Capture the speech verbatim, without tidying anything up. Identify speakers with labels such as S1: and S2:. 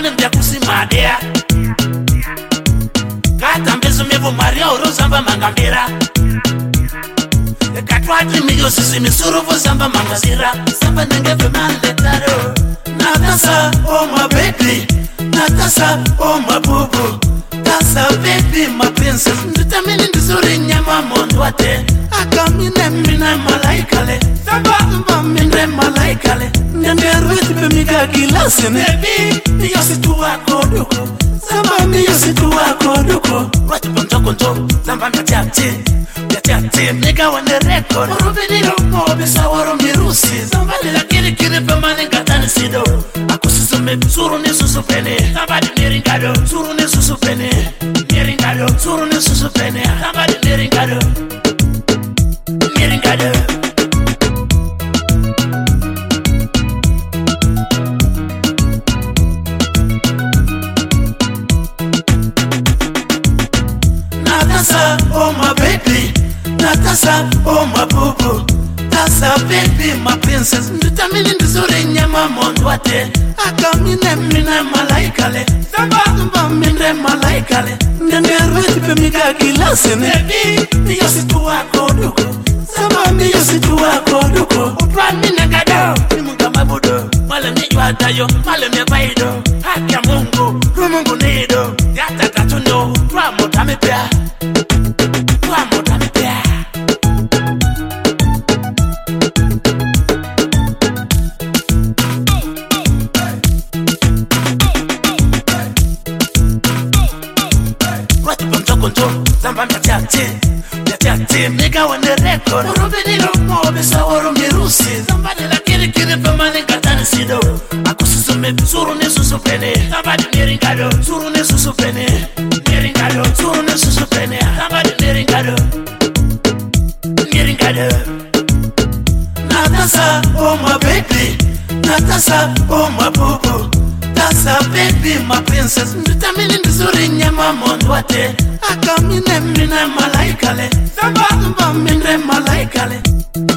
S1: mane mbya kusimadea Kata mbezo mevo maria oro zamba mangambira Katwati miyo sisi misurufu zamba mangazira Zamba nengeve manletaro Natasa, oh my baby Natasa, oh my boo-boo Tasa baby, my princess Nditamini ndizuri nyama mondwate Akamine mine malaikale Zamba mba mine malaikale Nyangerweti pemiga gilasine Baby, miyo situ wako duko Zamba miyo situ wako duko Wati ponto konto, zamba mchati Mchati, miga wane record Morubini romo, bisa waro mirusi Zamba nila kiri kiri pemane ngatani sido Akusisume, suru ni susupene Zamba di niringado, suru ni susupene Niringado, suru ni susupene Zamba di niringado Niringado Natasa, oh my baby Natasa, oh my boo-boo Tasa baby, my princess Nditamini ndizuri nyama mondwate Akamine mine malaikale Zamba mba mine malaikale Nyangerweti pemiga gilasine Baby, miyo situ wako duko Zamba miyo situ wako duko Utwa mine gado, nimunga mabudo Male nijwa tayo, male mebaido Haki ya mungu, rumungu nido Yata tatundo, twa motame pia Twa motame pia Wati ponto konto, zamba mchati Mchati, miga wane record Morubini romo, bisa waro mirusi Zamba nila kiri kiri pemane ngatani sido Akusisume, suru ni susupene Zamba di niringado, suru ni susupene Niringado, suru ni susupene Zamba di niringado Niringado Natasa, oh my baby Natasa, oh my boo-boo Tasa baby, my princess Nditamini ndizuri nyama mondwate Akamine mine malaikale Zamba mba mine malaikale